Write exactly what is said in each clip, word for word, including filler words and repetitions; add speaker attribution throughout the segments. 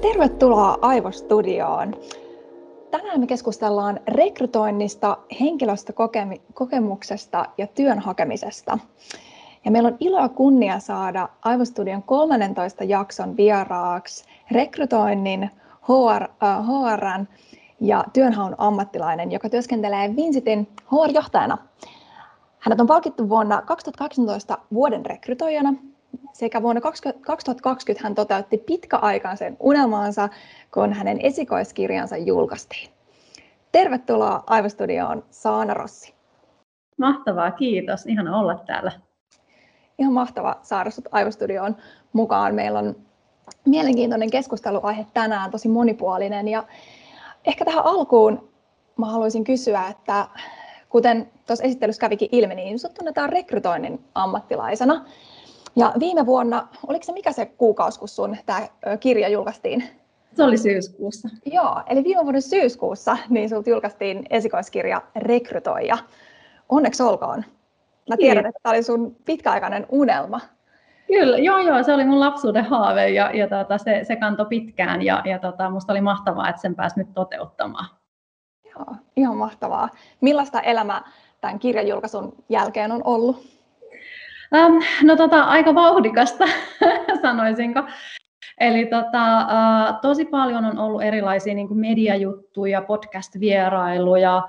Speaker 1: Tervetuloa Aivostudioon. Tänään me keskustellaan rekrytoinnista, henkilöstökokemuksesta ja työn hakemisesta. Ja meillä on ilo ja kunnia saada Aivostudion kolmannentoista jakson vieraaksi rekrytoinnin, H R, äh, H R:n ja työnhaun ammattilainen, joka työskentelee Vincitin H R-johtajana. Hänet on palkittu vuonna kaksituhattakahdeksantoista vuoden rekrytoijana. Sekä vuonna kaksituhattakaksikymmentä hän toteutti pitkäaikaisen unelmaansa, kun hänen esikoiskirjansa julkaistiin. Tervetuloa Aivostudioon, Saana Rossi.
Speaker 2: Mahtavaa, kiitos. Ihana olla täällä.
Speaker 1: Ihan mahtava saada sinut Aivostudioon mukaan. Meillä on mielenkiintoinen keskusteluaihe tänään, tosi monipuolinen. Ja ehkä tähän alkuun mä haluaisin kysyä, että kuten tuossa esittelyssä kävikin ilmi, niin sinut tunnetaan rekrytoinnin ammattilaisena. Ja viime vuonna, oliko se mikä se kuukausi, kun sun tämä kirja julkaistiin?
Speaker 2: Se oli syyskuussa.
Speaker 1: Joo, eli viime vuoden syyskuussa niin sulta julkaistiin esikoiskirja Rekrytoija. Onneksi olkoon. Mä tiedän, että tämä oli sun pitkäaikainen unelma.
Speaker 2: Kyllä, joo, joo, se oli mun lapsuuden haave ja, ja tota, se, se kantoi pitkään ja, ja tota, musta oli mahtavaa, että sen pääsi nyt toteuttamaan.
Speaker 1: Joo, ihan mahtavaa. Millaista elämä tämän kirjan julkaisun jälkeen on ollut?
Speaker 2: Ähm, no tota, aika vauhdikasta, sanoisinko. Eli tota, äh, tosi paljon on ollut erilaisia niin kuin mediajuttuja, podcast-vierailuja,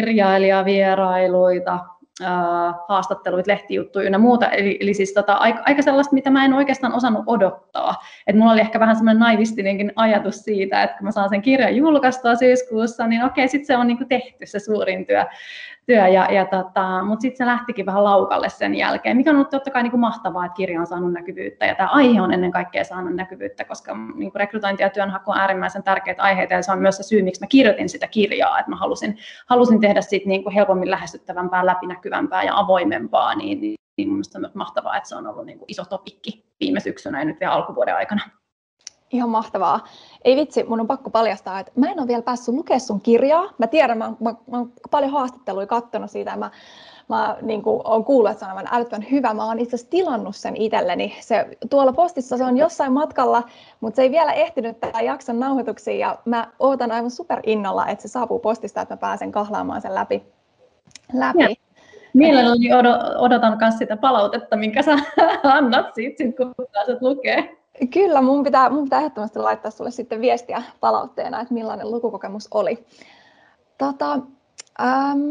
Speaker 2: kirjailijavierailuita, äh, haastatteluita, lehtijuttuja ynnä muuta. Eli, eli siis tota, aika, aika sellaista, mitä mä en oikeastaan osannut odottaa. Et mulla oli ehkä vähän semmoinen naivistinenkin ajatus siitä, että kun mä saan sen kirjan julkaistua syyskuussa, niin okei, sitten se on niin kuin tehty se suurin työ. työ ja, ja tota, mutta sitten se lähtikin vähän laukalle sen jälkeen, mikä on ollut totta kai niin kuin mahtavaa, että kirja on saanut näkyvyyttä ja tämä aihe on ennen kaikkea saanut näkyvyyttä, koska niin kuin rekrytointi ja työnhaku on äärimmäisen tärkeitä aiheita ja se on myös se syy, miksi mä kirjoitin sitä kirjaa, että mä halusin, halusin tehdä siitä niin kuin helpommin lähestyttävämpää, läpinäkyvämpää ja avoimempaa, niin, niin, niin mielestäni on mahtavaa, että se on ollut niin kuin iso topikki viime syksynä ja nyt vielä alkuvuoden aikana.
Speaker 1: Ihan mahtavaa. Ei vitsi, mun on pakko paljastaa, että mä en ole vielä päässyt lukemaan sun kirjaa. Mä tiedän, mä, mä, mä oon paljon haastatteluja katsonut siitä ja mä, mä niin kuin, oon kuullut, että se on aivan älyttömän hyvä. Mä oon itse asiassa tilannut sen itselleni. Se, tuolla postissa se on jossain matkalla, mutta se ei vielä ehtinyt tämän jakson nauhoituksiin ja mä ootan aivan superinnolla, että se saapuu postista, että mä pääsen kahlaamaan sen läpi. läpi.
Speaker 2: Mielelläni odotan myös sitä palautetta, minkä sä annat siitä, kun pääset lukee.
Speaker 1: Kyllä, mun pitää, mun pitää ehdottomasti laittaa sulle sitten viestiä palautteena, että millainen lukukokemus oli. Tota, äm,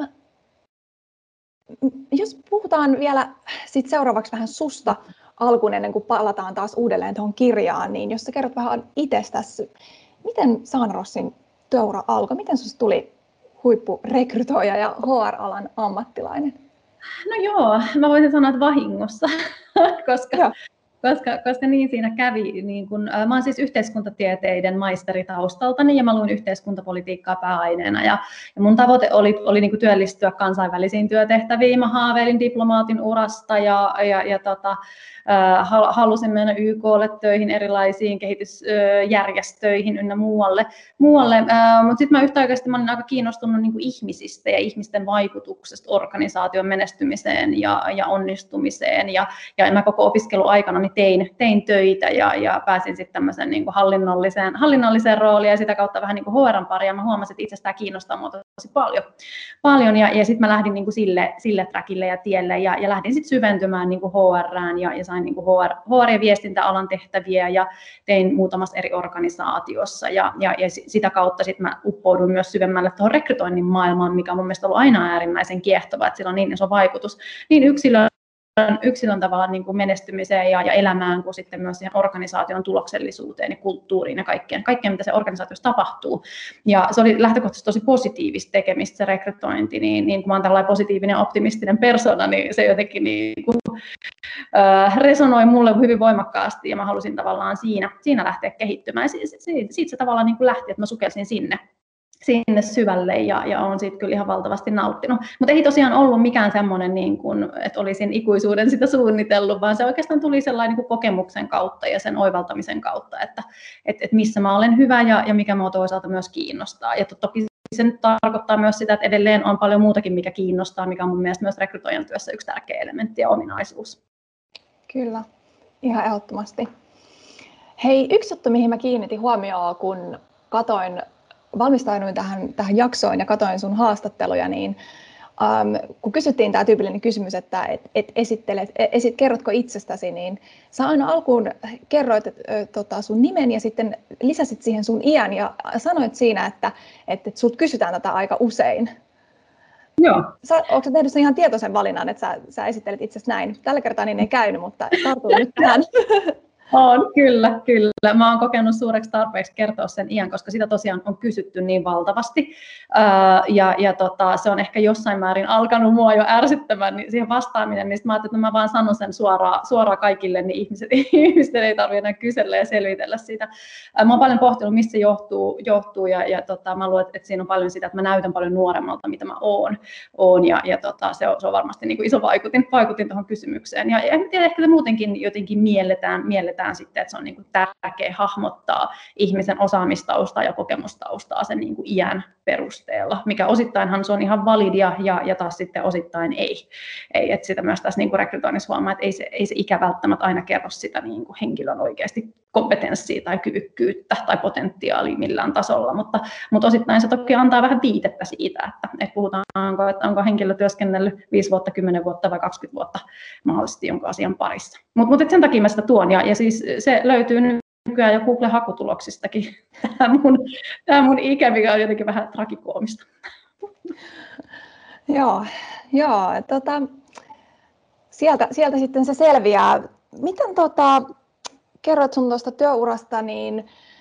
Speaker 1: jos puhutaan vielä sit seuraavaksi vähän susta alkuun ennen kuin palataan taas uudelleen tuohon kirjaan, niin jos sä kerrot vähän itsestäsi, miten Saana Rossin työura alkoi? Miten susta tuli huippurekrytoija ja H R-alan ammattilainen?
Speaker 2: No joo, mä voisin sanoa, että vahingossa, koska... Joo. Koska, koska niin siinä kävi, niin kun, mä olen siis yhteiskuntatieteiden maisteri taustaltani ja mä luin yhteiskuntapolitiikkaa pääaineena ja, ja mun tavoite oli, oli niin kuin työllistyä kansainvälisiin työtehtäviin. Mä haaveilin diplomaatin urasta ja, ja, ja tota, äh, halusin mennä Y K:lle töihin, erilaisiin kehitysjärjestöihin ynnä muualle. muualle. Äh, mutta sitten mä yhtäaikaisesti mä olin aika kiinnostunut niin kuin ihmisistä ja ihmisten vaikutuksesta organisaation menestymiseen ja, ja onnistumiseen ja, ja mä koko opiskeluaikana niin tein, tein töitä ja, ja pääsin sitten tämmöiseen niin kuin hallinnolliseen, hallinnolliseen rooliin ja sitä kautta vähän niin kuin H R:n pari ja mä huomasin, että itse tämä kiinnostaa minua tosi paljon. paljon ja, ja sitten mä lähdin niin kuin sille, sille trackille ja tielle ja, ja lähdin sitten syventymään niin kuin H R:ään ja, ja sain niin kuin H R, H R- ja viestintäalan tehtäviä ja tein muutamassa eri organisaatiossa ja, ja, ja sitä kautta sitten mä uppouduin myös syvemmälle tuohon rekrytoinnin maailmaan, mikä on mun mielestä ollut aina äärimmäisen kiehtova, että sillä on niin iso vaikutus niin yksilöön, yksilön tavalla niin kuin menestymiseen ja, ja elämään, kuin sitten myös siihen organisaation tuloksellisuuteen ja kulttuuriin ja kaikkeen, kaikkeen, mitä se organisaatiossa tapahtuu. Ja se oli lähtökohtaisesti tosi positiivista tekemistä se rekrytointi, niin, niin kun mä oon tällainen positiivinen ja optimistinen persona, niin se jotenkin niin kuin, äh, resonoi mulle hyvin voimakkaasti ja mä halusin tavallaan siinä, siinä lähteä kehittymään. Ja siitä, siitä, siitä se tavallaan niin kuin lähti, että mä sukelsin sinne. sinne syvälle ja, ja olen siitä kyllä ihan valtavasti nauttinut. Mutta ei tosiaan ollut mikään semmoinen, niin kuin, että olisin ikuisuuden sitä suunnitellut, vaan se oikeastaan tuli sellainen niin kuin kokemuksen kautta ja sen oivaltamisen kautta, että et, et missä mä olen hyvä ja, ja mikä minua toisaalta myös kiinnostaa. Ja toki se nyt tarkoittaa myös sitä, että edelleen on paljon muutakin, mikä kiinnostaa, mikä on mun mielestä myös rekrytoijan työssä yksi tärkeä elementti ja ominaisuus.
Speaker 1: Kyllä, ihan ehdottomasti. Hei, yksi juttu, mihin mä kiinnitin huomioon, kun katoin, valmistauduin tähän, tähän jaksoon ja katoin sun haastatteluja, niin um, kun kysyttiin tämä tyypillinen kysymys, että et, et esittelet, esit, kerrotko itsestäsi, niin sä aina alkuun kerroit et, tota, sun nimen ja sitten lisäsit siihen sun iän ja sanoit siinä, että et, et sulta kysytään tätä aika usein.
Speaker 2: Joo.
Speaker 1: Sä, ootko sä tehnyt sen ihan tietoisen valinnan, että sä, sä esittelet itsestä näin? Tällä kertaa niin ei käynyt, mutta tartun nyt tähän.
Speaker 2: On, kyllä, kyllä. Mä oon kokenut suureksi tarpeeksi kertoa sen iän, koska sitä tosiaan on kysytty niin valtavasti. Ää, ja ja tota, se on ehkä jossain määrin alkanut mua jo ärsyttämään niin siihen vastaaminen, niin mä ajattelin, että mä vaan sanon sen suoraan, suoraan kaikille, niin ihmiset, ihmisten ei tarvitse enää kysellä ja selvitellä sitä. Ää, mä oon paljon pohtinut, mistä se johtuu, johtuu ja, ja tota, mä luulen, että siinä on paljon sitä, että mä näytän paljon nuoremmalta, mitä mä oon. oon ja ja tota, se, on, se on varmasti niin kuin iso vaikutin, vaikutin tuohon kysymykseen. Ja, ja en tiedä, ehkä se muutenkin jotenkin mielletään, mielletään sitten, että se on niin kuin tärkeää hahmottaa ihmisen osaamistaustaa ja kokemustaustaa sen niin kuin iän perusteella, mikä osittainhan se on ihan validia ja, ja taas sitten osittain ei. ei että sitä myös tässä niin kuin rekrytoinnissa huomaa, että ei se, ei se ikä välttämättä aina kerro sitä niin kuin henkilön oikeasti kompetenssia tai kyvykkyyttä tai potentiaalia millään tasolla, mutta, mutta osittain se toki antaa vähän viitettä siitä, että, että puhutaanko, että onko henkilö työskennellyt viisi vuotta, kymmenen vuotta vai kaksikymmentä vuotta mahdollisesti jonkun asian parissa. Mutta mut sen takia mä sitä tuon, ja, ja siis se löytyy nykyään jo Google-hakutuloksistakin, tämä mun, tämä mun ikä, mikä on jotenkin vähän tragikoomista.
Speaker 1: Joo, joo tota, sieltä, sieltä sitten se selviää. Miten tota, kerroit sun tuosta työurasta, niin,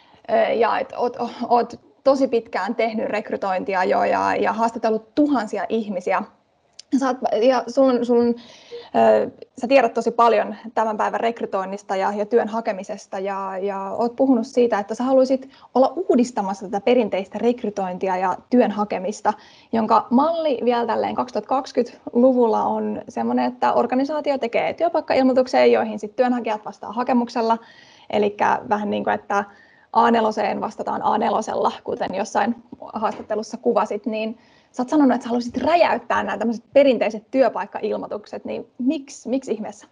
Speaker 1: ja että oot, oot tosi pitkään tehnyt rekrytointia jo ja, ja haastatellut tuhansia ihmisiä. Sä, oot, ja sun, sun, ö, sä tiedät tosi paljon tämän päivän rekrytoinnista ja, ja työn hakemisesta ja, ja oot puhunut siitä, että sä haluaisit olla uudistamassa tätä perinteistä rekrytointia ja työn hakemista, jonka malli vielä tälleen kaksituhattakaksikymmentäluvulla on semmoinen, että organisaatio tekee työpaikkailmoituksia, joihin sitten työnhakijat vastaa hakemuksella, eli vähän niin kuin, että A neljään vastataan A neljällä, kuten jossain haastattelussa kuvasit, niin sä oot sanonut, että sä haluaisit räjäyttää nämä tämmöiset perinteiset työpaikkailmoitukset, niin miksi, miksi ihmeessä?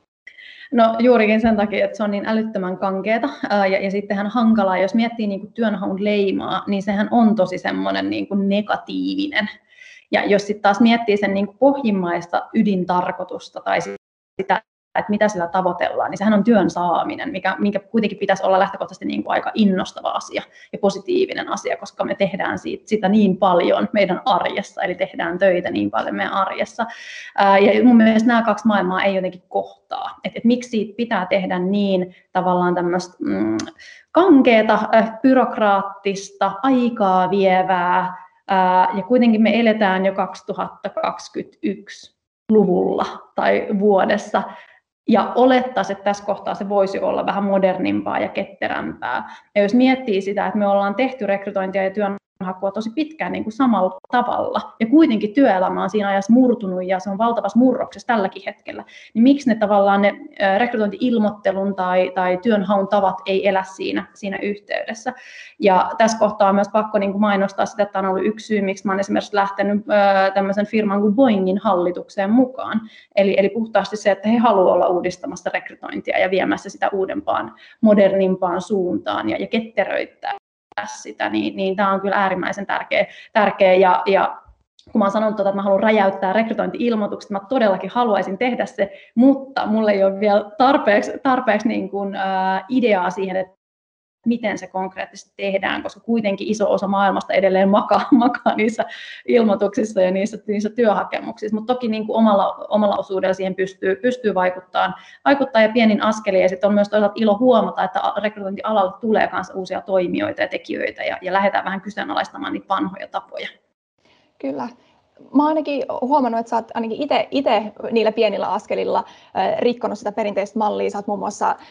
Speaker 2: No juurikin sen takia, että se on niin älyttömän kankeeta ja, ja sittenhän hankalaa, jos miettii niin kuin työnhaun leimaa, niin sehän on tosi semmoinen niin kuin negatiivinen. Ja jos sitten taas miettii sen niin kuin pohjimmaista ydintarkoitusta tai sitä, että mitä sillä tavoitellaan, niin sehän on työn saaminen, mikä, minkä kuitenkin pitäisi olla lähtökohtaisesti niin kuin aika innostava asia ja positiivinen asia, koska me tehdään siitä, sitä niin paljon meidän arjessa, eli tehdään töitä niin paljon meidän arjessa. Ää, ja mun mielestä nämä kaksi maailmaa ei jotenkin kohtaa, että et miksi siitä pitää tehdä niin tavallaan tämmöistä mm, kankeata, äh, byrokraattista, aikaa vievää, ää, ja kuitenkin me eletään jo kaksituhattakaksikymmentäyksi luvulla tai vuodessa, ja olettaisiin, että tässä kohtaa se voisi olla vähän modernimpaa ja ketterämpää. Ja jos miettii sitä, että me ollaan tehty rekrytointia ja työnhakua tosi pitkään niin kuin samalla tavalla, ja kuitenkin työelämä on siinä ajassa murtunut ja se on valtavassa murroksessa tälläkin hetkellä, niin miksi ne tavallaan ne rekrytointi-ilmoittelun tai, tai työnhaun tavat ei elä siinä, siinä yhteydessä. Ja tässä kohtaa on myös pakko niin kuin mainostaa sitä, että on ollut yksi syy, miksi mä olen esimerkiksi lähtenyt tämmöisen firman kuin Boeingin hallitukseen mukaan. Eli, eli puhtaasti se, että he haluavat olla uudistamassa rekrytointia ja viemässä sitä uudempaan, modernimpaan suuntaan ja, ja ketteröittää sitä, niin, niin tämä on kyllä äärimmäisen tärkeä, tärkeä ja, ja kun mä oon sanonut, että mä haluan räjäyttää rekrytointi-ilmoitukset, mä todellakin haluaisin tehdä se, mutta mulla ei ole vielä tarpeeksi, tarpeeksi niin kuin, ää, ideaa siihen, että miten se konkreettisesti tehdään, koska kuitenkin iso osa maailmasta edelleen makaa, makaa niissä ilmoituksissa ja niissä, niissä työhakemuksissa, mutta toki niin kuin omalla, omalla osuudella siihen pystyy, pystyy vaikuttamaan, vaikuttaa ja pienin askelin, ja sitten on myös toisaalta ilo huomata, että rekrytointialalle tulee myös uusia toimijoita ja tekijöitä, ja, ja lähdetään vähän kyseenalaistamaan niitä vanhoja tapoja.
Speaker 1: Kyllä. Mä oon ainakin huomannut, että sä oot ainakin itse niillä pienillä askelilla äh, rikkonut sitä perinteistä mallia. Sä oot muun muassa äh,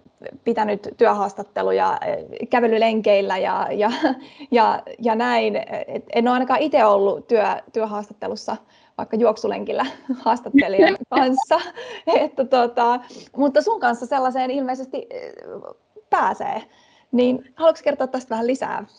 Speaker 1: pitänyt työhaastatteluja äh, kävelylenkeillä ja, ja, ja, ja näin. Et en ole ainakaan itse ollut työ, työhaastattelussa vaikka juoksulenkillä haastattelijan kanssa. että, tota, mutta sun kanssa sellaiseen ilmeisesti pääsee. Niin haluatko kertoa tästä vähän lisää?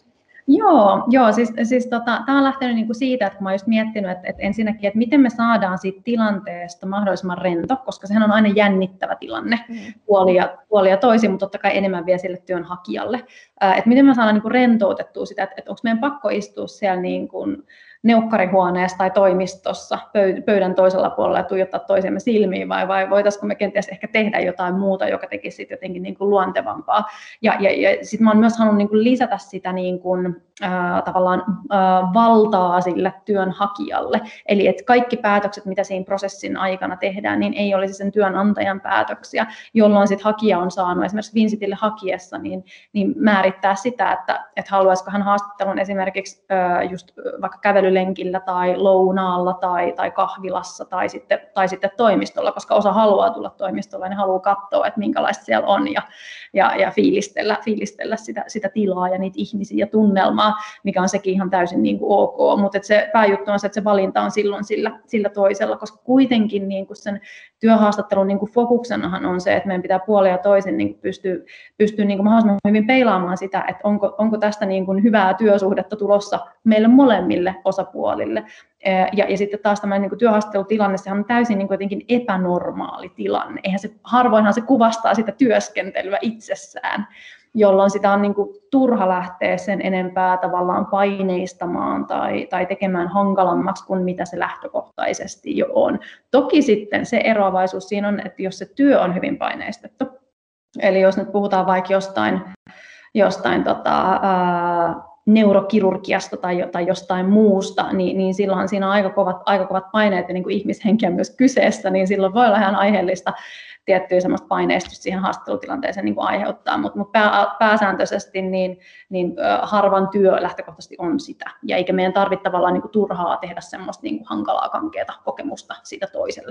Speaker 2: Joo, joo siis, siis tota, tämä on lähtenyt niinku siitä, että kun mä oon just miettinyt, että, että ensinnäkin, että miten me saadaan siitä tilanteesta mahdollisimman rento, koska sehän on aina jännittävä tilanne mm. puoli, ja, puoli ja toisin, mutta totta kai enemmän vielä sille työnhakijalle. Ää, että miten me saadaan niinku rentoutettua sitä, että, että onko meidän pakko istua siellä niin kuin neukkarihuoneessa tai toimistossa pöydän toisella puolella ja tuijottaa toisemme silmiin, vai, vai voitaisiko me kenties ehkä tehdä jotain muuta, joka tekisi sit jotenkin niin kuin luontevampaa. Ja, ja, ja sitten mä oon myös halunnut niin kuin lisätä sitä niin kuin, äh, tavallaan äh, valtaa sille työnhakijalle. Eli että kaikki päätökset, mitä siinä prosessin aikana tehdään, niin ei olisi sen työnantajan päätöksiä, jolloin sit hakija on saanut esimerkiksi Vincitille hakiessa niin, niin määrittää sitä, että, että haluaisiko hän haastattelun esimerkiksi äh, just vaikka kävelylenkillä tai lounaalla tai, tai kahvilassa tai sitten, tai sitten toimistolla, koska osa haluaa tulla toimistolla ja ne haluaa katsoa, että minkälaista siellä on ja, ja, ja fiilistellä, fiilistellä sitä, sitä tilaa ja niitä ihmisiä ja tunnelmaa, mikä on sekin ihan täysin niin kuin ok, mutta se pääjuttu on se, että se valinta on silloin sillä, sillä toisella, koska kuitenkin niin kuin sen työhaastattelun niin kuin fokuksenahan on se, että meidän pitää puolin ja toisin niin kuin pystyä, pystyä niin kuin mahdollisimman hyvin peilaamaan sitä, että onko, onko tästä niin kuin hyvää työsuhdetta tulossa meille molemmille osapuolille. Ja, ja sitten taas tämä niin kuin työhaastattelutilanne, sehän on täysin niin kuin jotenkin epänormaali tilanne. Eihän se, harvoinhan se kuvastaa sitä työskentelyä itsessään, jolloin sitä on niin kuin turha lähteä sen enempää tavallaan paineistamaan tai, tai tekemään hankalammaksi kuin mitä se lähtökohtaisesti jo on. Toki sitten se eroavaisuus siinä on, että jos se työ on hyvin paineistettu, eli jos nyt puhutaan vaikka jostain, jostain tota, ää, neurokirurgiasta tai, tai jostain muusta, niin, niin silloin siinä on aika kovat, aika kovat paineet ja niin kuin ihmishenkiä myös kyseessä, niin silloin voi olla ihan aiheellista tiettyä semmoista paineistusta siihen haastattelutilanteeseen niin kuin aiheuttaa, mutta mut pää, pääsääntöisesti niin, niin harvan työ lähtökohtaisesti on sitä, ja eikä meidän tarvitse tavallaan niin kuin turhaa tehdä semmoista niin kuin hankalaa, kankeata kokemusta siitä toiselle.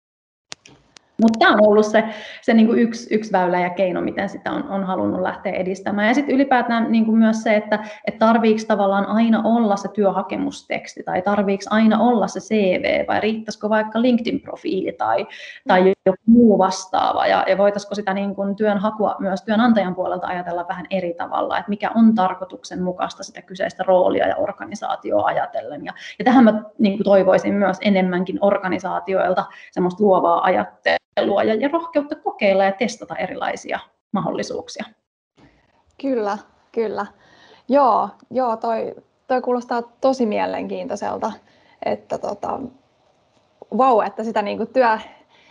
Speaker 2: Mutta tämä on ollut se, se niinku yksi, yksi väylä ja keino, miten sitä on, on halunnut lähteä edistämään. Ja sitten ylipäätään niinku myös se, että et tarviiko tavallaan aina olla se työhakemusteksti tai tarviiko aina olla se C V vai riittäisikö vaikka LinkedIn-profiili tai, tai joku muu vastaava. Ja, ja voitaisiko sitä niinku työnhakua myös työnantajan puolelta ajatella vähän eri tavalla, että mikä on tarkoituksenmukaista sitä kyseistä roolia ja organisaatioa ajatellen. Ja, ja tähän mä niinku toivoisin myös enemmänkin organisaatioilta semmoista luovaa ajattelua. Ja, ja rohkeutta kokeilla ja testata erilaisia mahdollisuuksia.
Speaker 1: Kyllä, kyllä. Joo, joo toi, toi kuulostaa tosi mielenkiintoiselta, että tota, vau, että sitä niinku työ, ää,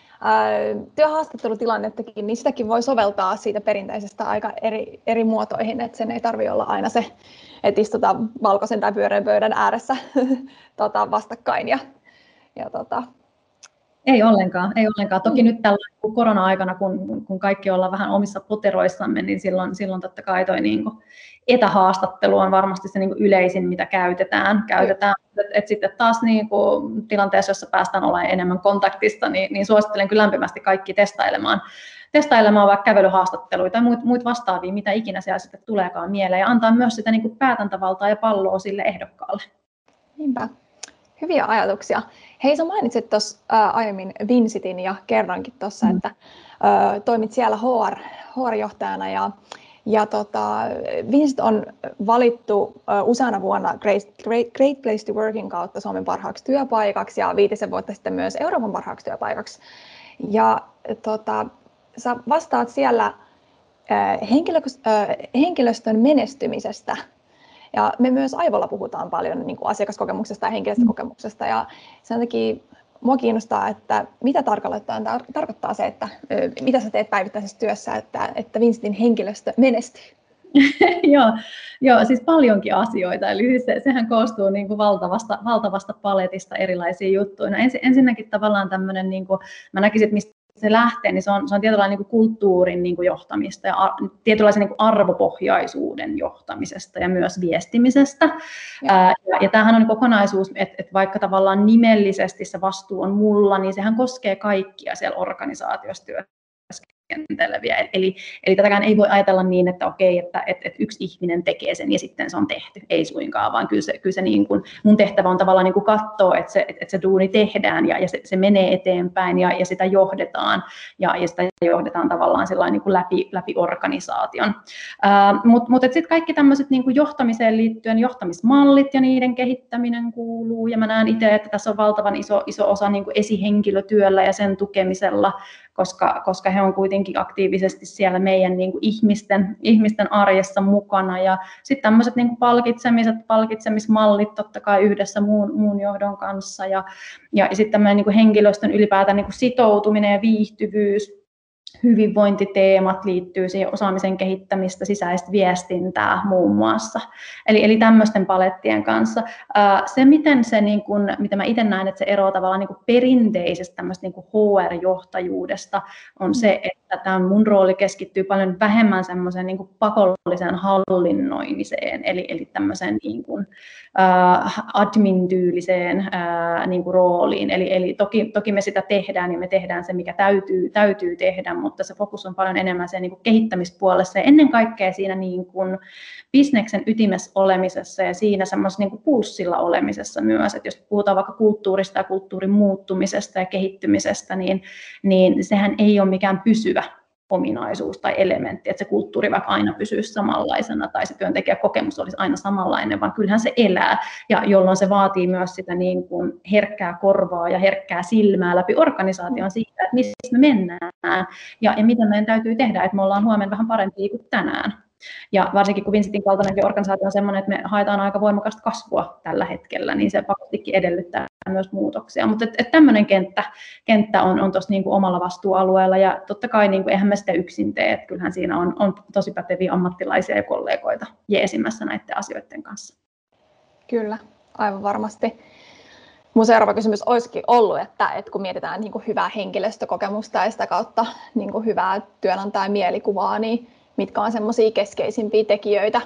Speaker 1: työhaastattelutilannettakin, niin sitäkin voi soveltaa siitä perinteisestä aika eri, eri muotoihin, että sen ei tarvitse olla aina se, että istutaan valkoisen tai pyöreän pöydän ääressä tota, vastakkain ja, ja tota,
Speaker 2: Ei ollenkaan, ei ollenkaan. Toki mm. nyt tällä korona-aikana, kun, kun kaikki ollaan vähän omissa poteroissamme, niin silloin, silloin totta kai toi niin kuin etähaastattelu on varmasti se niin kuin yleisin, mitä käytetään. käytetään. Et, et sitten taas niin kuin tilanteessa, jossa päästään olemaan enemmän kontaktista, niin, niin suosittelen kyllä lämpimästi kaikki testailemaan, testailemaan vaikka kävelyhaastatteluita tai muita muit vastaavia, mitä ikinä siellä sitten tuleekaan mieleen, ja antaa myös sitä niin kuin päätäntävaltaa ja palloa sille ehdokkaalle.
Speaker 1: Niinpä. Hyviä ajatuksia. Hei, sä mainitsit tuossa äh, aiemmin Vincitin ja kerrankin tuossa, mm. että äh, toimit siellä H R, H R-johtajana ja, ja tota, Vincit on valittu äh, useana vuonna Great, Great, Great Place to Workin kautta Suomen parhaaksi työpaikaksi ja viitisen vuotta sitten myös Euroopan parhaaksi työpaikaksi. Ja tota, sä vastaat siellä äh, henkilö, äh, henkilöstön menestymisestä. Ja me myös Aivolla puhutaan paljon niin kuin asiakaskokemuksesta ja henkilöstökokemuksesta. Ja sen takia minua kiinnostaa, että mitä tarkalleen tarkoittaa se, että mitä sä teet päivittäisessä työssä, että, että Vincitin henkilöstö menestyy.
Speaker 2: Joo, joo, siis paljonkin asioita. Eli se, sehän koostuu niin kuin valtavasta, valtavasta paletista erilaisia juttuja. No ens, ensinnäkin tavallaan tämmöinen, niin kuin, mä näkisin, että mistä se lähtee, niin se on, se on tietynlainen niin kuin kulttuurin niin kuin johtamista ja ar, tietynlaisen niin kuin arvopohjaisuuden johtamisesta ja myös viestimisestä. Ja, Ää, ja, ja tämähän on kokonaisuus, että, että vaikka tavallaan nimellisesti se vastuu on mulla, niin sehän koskee kaikkia siellä organisaatiossa työskentelyä. työskenteleviä. Eli, eli tätäkään ei voi ajatella niin, että okei, että, että, että yksi ihminen tekee sen ja sitten se on tehty. Ei suinkaan, vaan kyllä se, kyllä se niin kuin, mun tehtävä on tavallaan niin kuin katsoa, että se, että se duuni tehdään ja, ja se, se menee eteenpäin ja, ja sitä johdetaan ja, ja sitä johdetaan tavallaan niin kuin läpi, läpi organisaation. Uh, Mutta mut, sitten kaikki tämmöiset niin kuin johtamiseen liittyen johtamismallit ja niiden kehittäminen kuuluu. Ja mä näen itse, että tässä on valtavan iso, iso osa niin kuin esihenkilötyöllä ja sen tukemisella, koska, koska he on kuitenkin aktiivisesti siellä meidän niin kuin ihmisten, ihmisten arjessa mukana. Ja sitten tämmöiset niin kuin palkitsemiset, palkitsemismallit totta kai yhdessä muun, muun johdon kanssa. Ja, ja sitten tämmöinen niin kuin henkilöstön ylipäätään niin kuin sitoutuminen ja viihtyvyys, hyvinvointiteemat liittyy siihen osaamisen kehittämistä, sisäistä viestintää muun muassa. Eli, eli tämmöisten palettien kanssa. Se, miten se, niin kun, mitä mä itse näen, että se eroaa tavallaan niin kun perinteisestä tämmöistä niin kun H R-johtajuudesta, on se, että tämä mun rooli keskittyy paljon vähemmän semmoiseen niin kun pakolliseen hallinnoimiseen, eli, eli tämmöiseen niin kun, uh, admin-tyyliseen uh, niin kun rooliin. Eli, eli toki, toki me sitä tehdään, niin me tehdään se, mikä täytyy, täytyy tehdä, mutta se fokus on paljon enemmän sen niin kuin kehittämispuolessa ja ennen kaikkea siinä niin kuin bisneksen ytimessä olemisessa ja siinä semmoisessa niin kuin pulssilla olemisessa myös, että jos puhutaan vaikka kulttuurista ja kulttuurin muuttumisesta ja kehittymisestä, niin, niin sehän ei ole mikään pysyvä ominaisuus tai elementti, että se kulttuuri vaikka aina pysyisi samanlaisena tai se työntekijäkokemus olisi aina samanlainen, vaan kyllähän se elää, ja jolloin se vaatii myös sitä niin kuin herkkää korvaa ja herkkää silmää läpi organisaation siitä, että missä me mennään ja, ja mitä meidän täytyy tehdä, että me ollaan huomenna vähän parempia kuin tänään. Ja varsinkin kun Vincetin kaltainenkin organisaatio on sellainen, että me haetaan aika voimakasta kasvua tällä hetkellä, niin se pakostikin edellyttää myös muutoksia. Mutta et, et tämmöinen kenttä, kenttä on, on tuossa niinku omalla vastuualueella ja totta kai niinku, eihän me sitä yksin tee, että kyllähän siinä on, on tosi päteviä ammattilaisia ja kollegoita jeesimässä näiden asioiden kanssa.
Speaker 1: Kyllä, aivan varmasti. Mun seuraava kysymys olisikin ollut, että, että kun mietitään niin kuin hyvää henkilöstökokemusta ja sitä kautta niin kuin hyvää työnantajan mielikuvaa, niin mitkä on semmoisia keskeisimpiä tekijöitä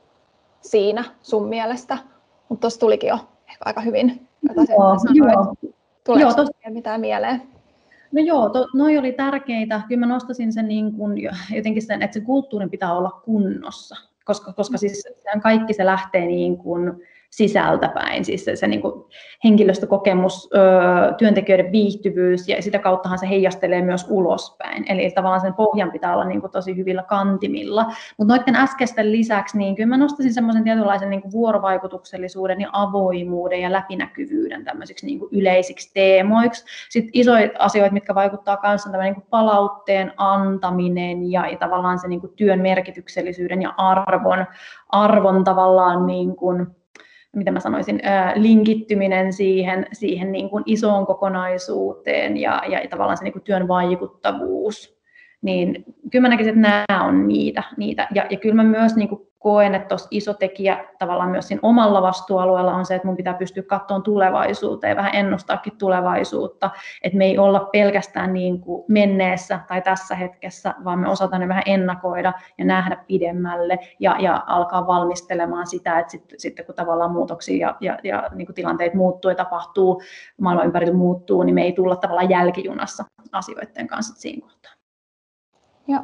Speaker 1: siinä sun mielestä? Mutta tuossa tulikin jo ehkä aika hyvin.
Speaker 2: Joo, joo.
Speaker 1: Tuleeko tos... mitään mieleen?
Speaker 2: No joo, to, noi oli tärkeitä. Kyllä mä nostasin sen niin kuin jotenkin sen, että sen kulttuurin pitää olla kunnossa, koska, koska siis kaikki se lähtee niin kuin sisältäpäin, siis se, se niin kuin henkilöstökokemus, ö, työntekijöiden viihtyvyys ja sitä kauttahan se heijastelee myös ulospäin. Eli tavallaan sen pohjan pitää olla niin kuin tosi hyvillä kantimilla. Mutta noiden äskeisten lisäksi, niin kyllä mä nostaisin semmoisen tietynlaisen niin kuin vuorovaikutuksellisuuden ja avoimuuden ja läpinäkyvyyden tämmöisiksi niin kuin yleisiksi teemoiksi. Sitten isoja asioita, mitkä vaikuttaa kanssa, on tämmöinen niin kuin palautteen antaminen ja, ja tavallaan se niin kuin työn merkityksellisyyden ja arvon, arvon tavallaan niin kuin mitä mä sanoisin, linkittyminen siihen, siihen niin kuin isoon kokonaisuuteen ja, ja tavallaan se niin kuin työn vaikuttavuus. Niin kyllä mä näkisin, että nämä on niitä. niitä. Ja, ja kyllä mä myös niin kuin koen, että tuossa iso tekijä tavallaan myös siinä omalla vastuualueella on se, että mun pitää pystyä katsomaan tulevaisuuteen ja vähän ennustaakin tulevaisuutta. Että me ei olla pelkästään niin kuin menneessä tai tässä hetkessä, vaan me osataan ne vähän ennakoida ja nähdä pidemmälle ja, ja alkaa valmistelemaan sitä, että sitten sit, kun tavallaan muutoksia ja, ja, ja niin kuin tilanteet muuttuu ja tapahtuu, maailman ympärillä muuttuu, niin me ei tulla tavallaan jälkijunassa asioiden kanssa siinä kohtaa.
Speaker 1: Joo.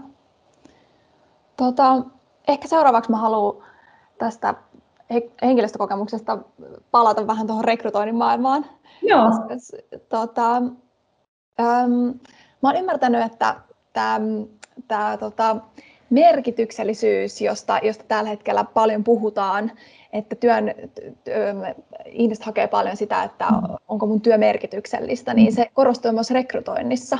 Speaker 1: Tota, ehkä seuraavaksi mä haluan tästä henkilöstökokemuksesta palata vähän tuohon rekrytoinnin maailmaan.
Speaker 2: Joo.
Speaker 1: Tota, ähm, mä oon ymmärtänyt, että tämä tota, merkityksellisyys, josta, josta tällä hetkellä paljon puhutaan, että työn, työ, ihmiset hakee paljon sitä, että onko mun työ merkityksellistä, niin se korostuu myös rekrytoinnissa.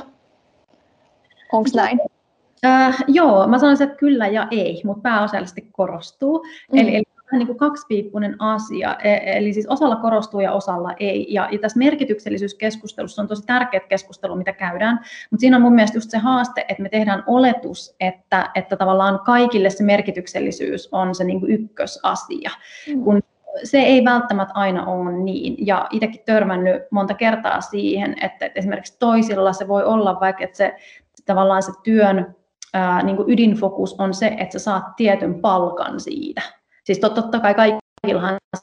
Speaker 1: Onko näin?
Speaker 2: Äh, joo, mä sanoisin, että kyllä ja ei, mutta pääasiallisesti korostuu. Mm. Eli, eli vähän niin kuin kaksipiippunen asia, eli siis osalla korostuu ja osalla ei. Ja, ja tässä merkityksellisyyskeskustelussa on tosi tärkeä keskustelu, mitä käydään, mutta siinä on mun mielestä just se haaste, että me tehdään oletus, että, että tavallaan kaikille se merkityksellisyys on se niin kuin ykkösasia, mm. kun se ei välttämättä aina ole niin. Ja itsekin törmännyt monta kertaa siihen, että, että esimerkiksi toisilla se voi olla vaikka, että se tavallaan se työn ää, niin kuin ydinfokus on se, että sä saat tietyn palkan siitä. Siis tot, totta kai kaikillahan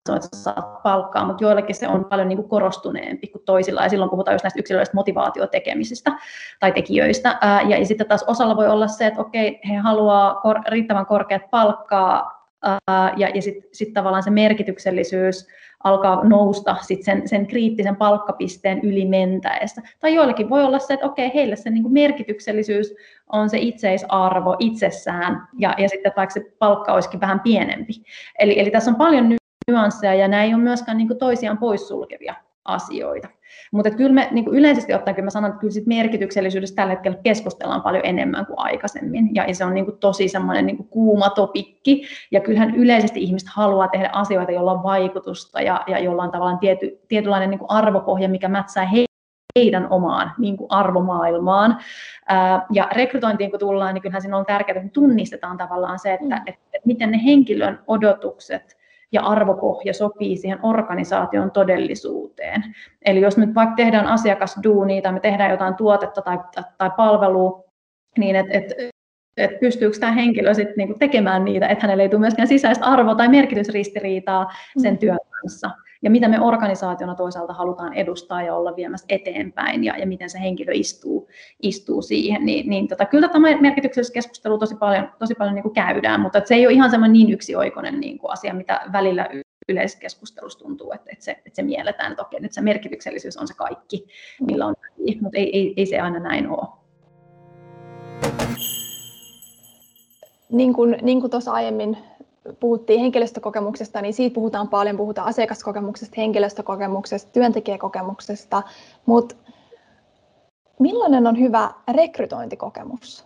Speaker 2: että sä saat palkkaa, mutta joillekin se on paljon niin kuin korostuneempi kuin toisilla, ja silloin puhutaan just näistä yksilöllisistä motivaatiotekemisistä tai tekijöistä, ää, ja, ja sitten taas osalla voi olla se, että okei, he haluaa kor- riittävän korkeat palkkaa, ää, ja, ja sitten sit tavallaan se merkityksellisyys alkaa nousta sit sen, sen kriittisen palkkapisteen yli mentäessä. Tai joillekin voi olla se, että okei, heille se niin kuin merkityksellisyys on se itseisarvo itsessään, ja, ja sitten vaikka se palkka olisikin vähän pienempi. Eli, eli tässä on paljon nyansseja, ja nämä ei ole myöskään niin kuin toisiaan poissulkevia asioita. Mutta kyllä me niin kuin yleisesti ottaen, kyllä mä sanon, että kyllä sit merkityksellisyydestä tällä hetkellä keskustellaan paljon enemmän kuin aikaisemmin, ja se on niin kuin tosi semmoinen niin kuin kuuma topikki, ja kyllähän yleisesti ihmiset haluaa tehdä asioita, joilla on vaikutusta, ja, ja jolla on tavallaan tiety, tietynlainen niin kuin arvopohja, mikä mätsää he, heidän omaan niin kuin arvomaailmaan. Ää, ja rekrytointiin kun tullaan, niin kyllähän siinä on tärkeää, että tunnistetaan tavallaan se, että, että, että miten ne henkilön odotukset ja arvopohja sopii siihen organisaation todellisuuteen. Eli jos nyt vaikka tehdään asiakasduunia tai me tehdään jotain tuotetta tai, tai palvelua, niin että et, et pystyykö tämä henkilö sitten niinku tekemään niitä, että hänelle ei tule myöskään sisäistä arvoa tai merkitysristiriitaa sen työn kanssa. Ja mitä me organisaationa toisaalta halutaan edustaa ja olla viemässä eteenpäin, ja, ja miten se henkilö istuu, istuu siihen, niin, niin tota, kyllä tätä merkityksellisessä keskustelua tosi paljon, tosi paljon niin kuin käydään, mutta se ei ole ihan semmoinen niin yksioikoinen niin kuin asia, mitä välillä yleisessä keskustelussa tuntuu, että, että, se, että se mielletään, että okei, nyt se merkityksellisyys on se kaikki, millä on väliä, mutta ei, ei, ei se aina näin ole.
Speaker 1: Niin kuin, niin kuin tuossa aiemmin puhuttiin henkilöstökokemuksesta, niin siitä puhutaan paljon, puhutaan asiakaskokemuksesta, henkilöstökokemuksesta, työntekijäkokemuksesta, mutta millainen on hyvä rekrytointikokemus?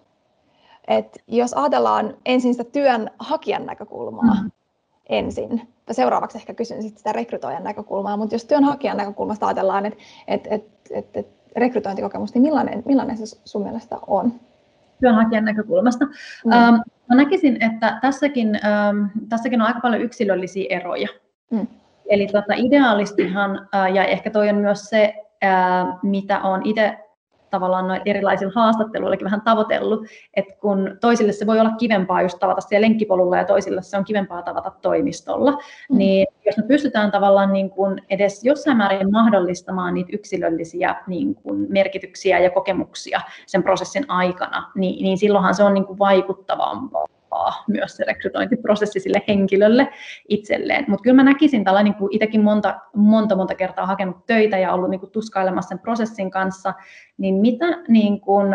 Speaker 1: Et jos ajatellaan ensin sitä työnhakijan näkökulmaa mm. ensin, ja seuraavaksi ehkä kysyn sit sitä rekrytoijan näkökulmaa, mutta jos työnhakijan näkökulmasta ajatellaan, että et, et, et, et rekrytointikokemus, niin millainen, millainen se sun mielestä on?
Speaker 2: Työnhakijan näkökulmasta. Mm. Ähm, mä näkisin, että tässäkin, ähm, tässäkin on aika paljon yksilöllisiä eroja. Mm. Eli tota, ideaalistihan, äh, ja ehkä toi on myös se, äh, mitä on itse tavallaan noin erilaisilla haastatteluillakin vähän tavoitellut, että kun toisille se voi olla kivempaa just tavata siellä lenkkipolulla ja toisille se on kivempaa tavata toimistolla, mm. niin jos me pystytään tavallaan niin kuin edes jossain määrin mahdollistamaan niitä yksilöllisiä niin kuin merkityksiä ja kokemuksia sen prosessin aikana, niin, niin silloinhan se on niin kuin vaikuttavampaa myös se rekrytointiprosessi sille henkilölle itselleen. Mutta kyllä mä näkisin tällä niin kuin itsekin monta, monta, monta kertaa hakenut töitä ja ollut niin kuin tuskailemassa sen prosessin kanssa, niin mitä niin kuin, ä,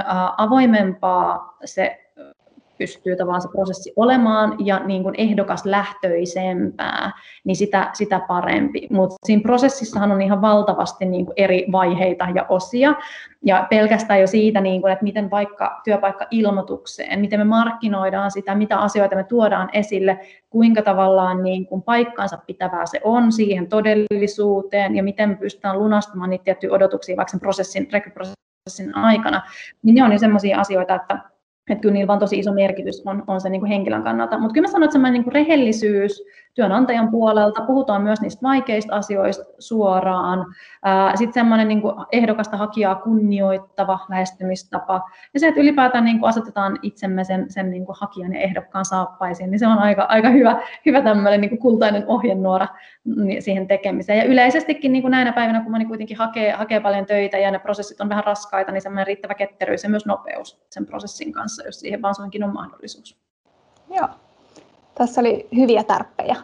Speaker 2: avoimempaa se pystyy tavallaan se prosessi olemaan ja niin kuin ehdokaslähtöisempää, niin sitä, sitä parempi. Mutta siinä prosessissahan on ihan valtavasti niin kuin eri vaiheita ja osia. Ja pelkästään jo siitä, niin kuin, että miten vaikka työpaikka-ilmoitukseen, miten me markkinoidaan sitä, mitä asioita me tuodaan esille, kuinka tavallaan niin kuin paikkansa pitävää se on siihen todellisuuteen ja miten me pystytään lunastamaan niitä tiettyjä odotuksia vaikka sen prosessin, rekryprosessin aikana, niin ne on jo sellaisia asioita, että Että kyllä niillä on tosi iso merkitys on, on se niin kuin henkilön kannalta. Mutta kyllä mä sanon, että semmoinen niin kuin rehellisyys työnantajan puolelta, puhutaan myös niistä vaikeista asioista suoraan. Sitten semmoinen niin kuin ehdokasta hakijaa kunnioittava lähestymistapa. Ja se, että ylipäätään niin kuin asetetaan itsemme sen, sen niin kuin hakijan ja ehdokkaan saappaisiin, niin se on aika, aika hyvä, hyvä tämmöinen niin kuin kultainen ohjenuora siihen tekemiseen. Ja yleisestikin niin kuin näinä päivinä, kun moni kuitenkin hakee, hakee paljon töitä ja ne prosessit on vähän raskaita, niin semmoinen riittävä ketteryys ja myös nopeus sen prosessin kanssa, jos siihen vaan suinkin on mahdollisuus.
Speaker 1: Joo, tässä oli hyviä tärppejä.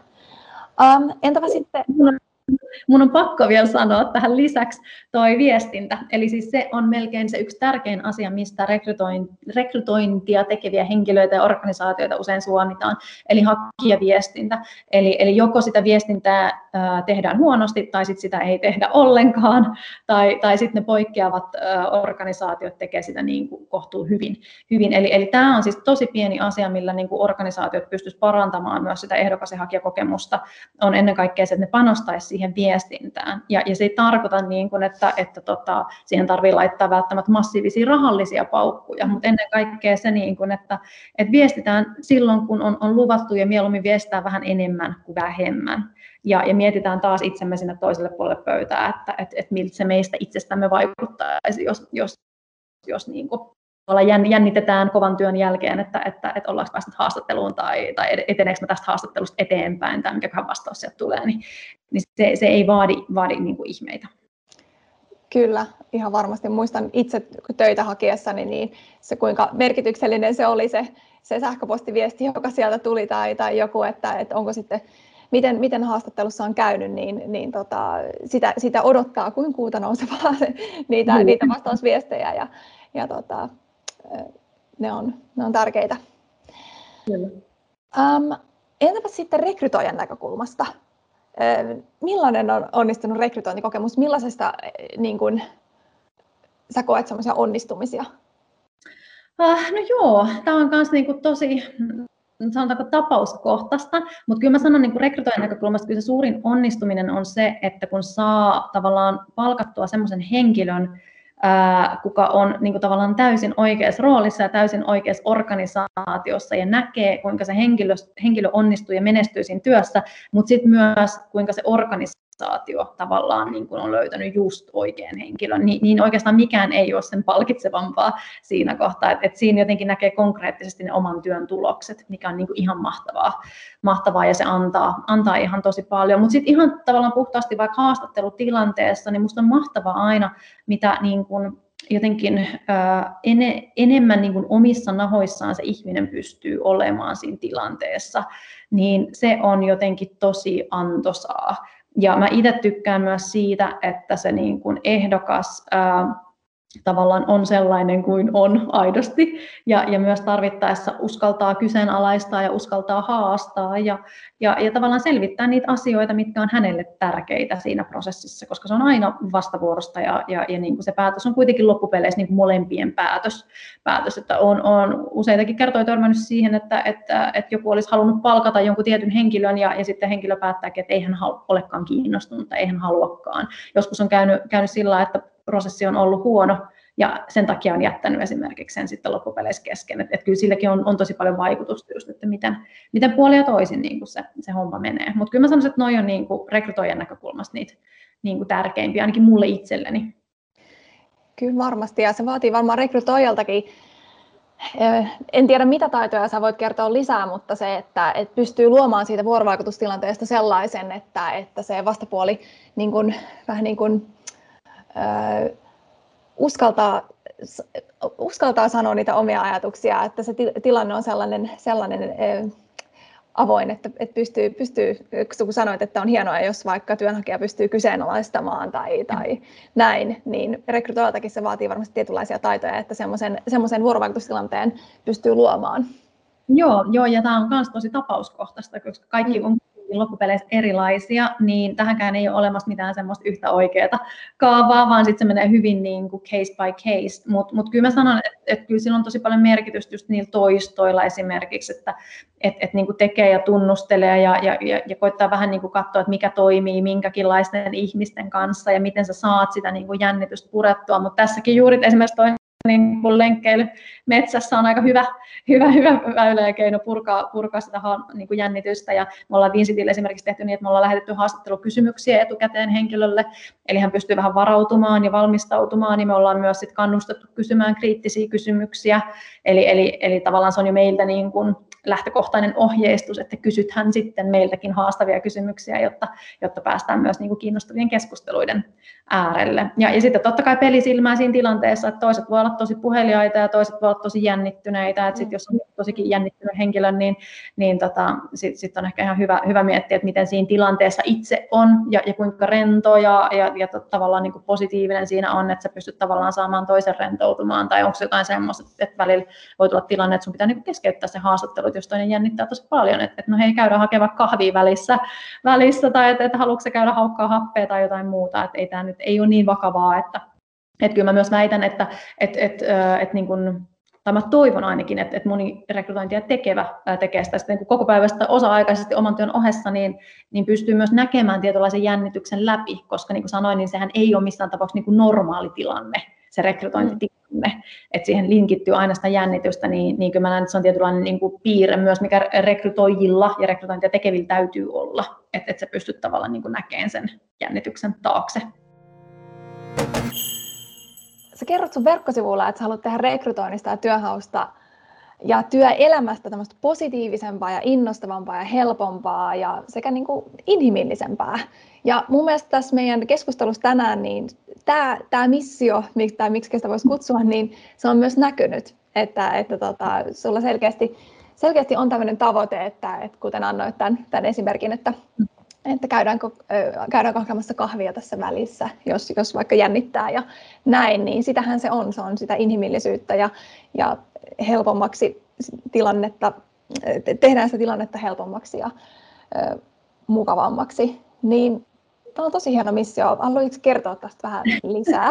Speaker 1: Um, entäpä sitten...
Speaker 2: Mun on pakko vielä sanoa tähän lisäksi toi viestintä. Eli siis se on melkein se yksi tärkein asia, mistä rekrytointia tekeviä henkilöitä ja organisaatioita usein suonnitaan. Eli hakijaviestintä. Eli, eli joko sitä viestintää ää, tehdään huonosti tai sit sitä ei tehdä ollenkaan. Tai, tai sitten ne poikkeavat ää, organisaatiot tekee sitä niin kuin kohtuu hyvin. hyvin. Eli, eli tämä on siis tosi pieni asia, millä niin kuin organisaatiot pystyisivät parantamaan myös sitä ehdokas- ja hakijakokemusta. On ennen kaikkea se, että ne panostaisivat siihen viestintään. Ja, ja se ei tarkoita, niin kuin, että, että tota, siihen tarvitsee laittaa välttämättä massiivisia rahallisia paukkuja, mutta ennen kaikkea se, niin kuin, että, että viestitään silloin, kun on, on luvattu ja mieluummin viestitään vähän enemmän kuin vähemmän. Ja, ja mietitään taas itsemme sinne toiselle puolelle pöytää, että, että, että miltä se meistä itsestämme vaikuttaisi, jos, jos, jos niin kuin jännitetään kovan työn jälkeen, että, että, että ollaanko päästy haastatteluun tai, tai eteneekö mä tästä haastattelusta eteenpäin tai mikäköhän vastaus sieltä tulee, niin, niin se, se ei vaadi, vaadi niin kuin ihmeitä.
Speaker 1: Kyllä, ihan varmasti. Muistan itse töitä hakiessani, niin se kuinka merkityksellinen se oli se, se sähköpostiviesti, joka sieltä tuli tai, tai joku, että, että onko sitten, miten, miten haastattelussa on käynyt, niin, niin tota, sitä, sitä odottaa kuin kuuta nousevaa niitä, mm. niitä vastausviestejä ja, ja tota, ne, on, ne on tärkeitä.
Speaker 2: Kyllä.
Speaker 1: Um, entäpä sitten rekrytoijan näkökulmasta? Millainen on onnistunut rekrytointikokemus? Millaisesta niin kun, sä koet semmoisia onnistumisia?
Speaker 2: No joo, tämä on myös niin kuin tosi, sanotaanko tapauskohtaista, mutta kyllä mä sanon niin kuin rekrytoijan näkökulmasta, kyllä se suurin onnistuminen on se, että kun saa tavallaan palkattua semmoisen henkilön, ää, kuka on niin kuin tavallaan täysin oikeassa roolissa ja täysin oikeassa organisaatiossa ja näkee, kuinka se henkilö, henkilö onnistuu ja menestyy siinä työssä, mutta sitten myös kuinka se organisaatio tavallaan niin kuin on löytänyt just oikean henkilön, niin, niin oikeastaan mikään ei ole sen palkitsevampaa siinä kohtaa, että et siinä jotenkin näkee konkreettisesti ne oman työn tulokset, mikä on niin kuin ihan mahtavaa, mahtavaa ja se antaa, antaa ihan tosi paljon, mutta sitten ihan tavallaan puhtaasti vaikka haastattelutilanteessa, niin musta on mahtavaa aina, mitä niin kuin jotenkin ää, ene, enemmän niin kuin omissa nahoissaan se ihminen pystyy olemaan siinä tilanteessa, niin se on jotenkin tosi antoisaa. Ja mä itse tykkään myös siitä, että se niin kuin ehdokas ää, tavallaan on sellainen kuin on aidosti ja, ja myös tarvittaessa uskaltaa kyseenalaistaa ja uskaltaa haastaa ja, ja, ja tavallaan selvittää niitä asioita, mitkä on hänelle tärkeitä siinä prosessissa, koska se on aina vastavuorosta ja, ja, ja niin kuin se päätös on kuitenkin loppupeleissä niin kuin molempien päätös, päätös että on, on useitakin kertoja törmännyt siihen, että, että, että joku olisi halunnut palkata jonkun tietyn henkilön ja, ja sitten henkilö päättääkin, että ei hän olekaan kiinnostunut tai ei hän haluakaan. Joskus on käynyt, käynyt sillä, että prosessi on ollut huono ja sen takia on jättänyt esimerkiksi sen sitten loppupeleissä kesken. Että et kyllä silläkin on, on tosi paljon vaikutusta just, että miten, miten puolin ja toisin niin kuin se, se homma menee. Mutta kyllä mä sanoisin, että noi on niin kuin rekrytoijan näkökulmasta niitä niin kuin tärkeimpiä, ainakin mulle itselleni.
Speaker 1: Kyllä varmasti, ja se vaatii varmaan rekrytoijaltakin. En tiedä, mitä taitoja sä voit kertoa lisää, mutta se, että, että pystyy luomaan siitä vuorovaikutustilanteesta sellaisen, että, että se vastapuoli niin kuin, vähän niin kuin, äh, uskaltaa, uskaltaa sanoa niitä omia ajatuksia, että se tilanne on sellainen, sellainen äh, avoin, että, että pystyy, pystyy, kun sanoit, että on hienoa, jos vaikka työnhakija pystyy kyseenalaistamaan tai, tai näin, niin rekrytoiltakin se vaatii varmasti tietynlaisia taitoja, että semmoisen, semmoisen vuorovaikutustilanteen pystyy luomaan.
Speaker 2: Joo, joo, ja tämä on myös tosi tapauskohtaista, koska kaikki on loppupeleissä erilaisia, niin tähänkään ei ole olemassa mitään semmoista yhtä oikeaa kaavaa, vaan sitten se menee hyvin niin kuin case by case. Mutta mut kyllä mä sanon, että et kyllä sillä on tosi paljon merkitystä just niillä toistoilla esimerkiksi, että et, et niin kuin tekee ja tunnustelee ja, ja, ja, ja koittaa vähän niin kuin katsoa, että mikä toimii minkäkinlaisten ihmisten kanssa ja miten sä saat sitä niin kuin jännitystä purettua. Mutta tässäkin juuri esimerkiksi toi niin kuin lenkkeily metsässä on aika hyvä, hyvä, hyvä väylä ja keino purkaa, purkaa sitä niin kuin jännitystä. Ja me ollaan Vincitillä esimerkiksi tehty niin, että me ollaan lähetetty haastattelukysymyksiä etukäteen henkilölle, eli hän pystyy vähän varautumaan ja valmistautumaan, niin me ollaan myös sit kannustettu kysymään kriittisiä kysymyksiä, eli, eli, eli tavallaan se on jo meiltä niin kuin lähtökohtainen ohjeistus, että kysythän sitten meiltäkin haastavia kysymyksiä, jotta, jotta päästään myös niin kuin kiinnostavien keskusteluiden äärelle. Ja, ja sitten totta kai pelisilmää siinä tilanteessa, että toiset voi olla tosi puheliaita ja toiset voi olla tosi jännittyneitä, että sit jos on tosikin jännittynyt henkilö, niin, niin tota, sitten sit on ehkä ihan hyvä, hyvä miettiä, että miten siinä tilanteessa itse on ja, ja kuinka rento ja, ja, ja tavallaan niin kuin positiivinen siinä on, että sä pystyt tavallaan saamaan toisen rentoutumaan, tai onko se jotain semmoista, että välillä voi tulla tilanne, että sun pitää niin kuin keskeyttää se haastattelu, jos toinen jännittää tosi paljon, että, että no hei, käydään hakemaan kahvia välissä, välissä tai että, että haluatko sä käydä haukkaa happea tai jotain muuta, että ei tämä nyt ei ole niin vakavaa, että, että kyllä mä myös väitän, että, että, että, että niin kuin, tai mä toivon ainakin, että, että moni rekrytointia tekevä tekee sitä sitten koko päivästä osa-aikaisesti oman työn ohessa, niin, niin pystyy myös näkemään tietynlaisen jännityksen läpi, koska niin kuin sanoin, niin sehän ei ole missään tapauksessa niin kuin normaali tilanne, se rekrytointitilanne, että siihen linkittyy aina sitä jännitystä, niin, niin kyllä mä näen, että se on tietynlainen niin kuin piirre myös, mikä rekrytoijilla ja rekrytointia tekevillä täytyy olla, että, että sä pystyt tavallaan niin kuin näkemään sen jännityksen taakse.
Speaker 1: sä kerrot sun verkkosivuilla, että sä haluat tehdä rekrytoinnista ja työnhausta ja työelämästä tämmöistä positiivisempaa ja innostavampaa ja helpompaa ja sekä niin kuin inhimillisempää. Ja mun mielestä tässä meidän keskustelussa tänään, niin tämä, tämä missio, tai miksi sitä voisi kutsua, niin se on myös näkynyt, että, että tota, sulla selkeästi, selkeästi on tämmöinen tavoite, että, että kuten annoit tämän, tämän esimerkin, että, että käydäänkö, käydäänkö hakemassa kahvia tässä välissä, jos, jos vaikka jännittää ja näin, niin sitähän se on, se on sitä inhimillisyyttä ja, ja helpommaksi tilannetta, tehdään sitä tilannetta helpommaksi ja ö, mukavammaksi, niin tämä on tosi hieno missio. Haluaisitko kertoa tästä vähän lisää?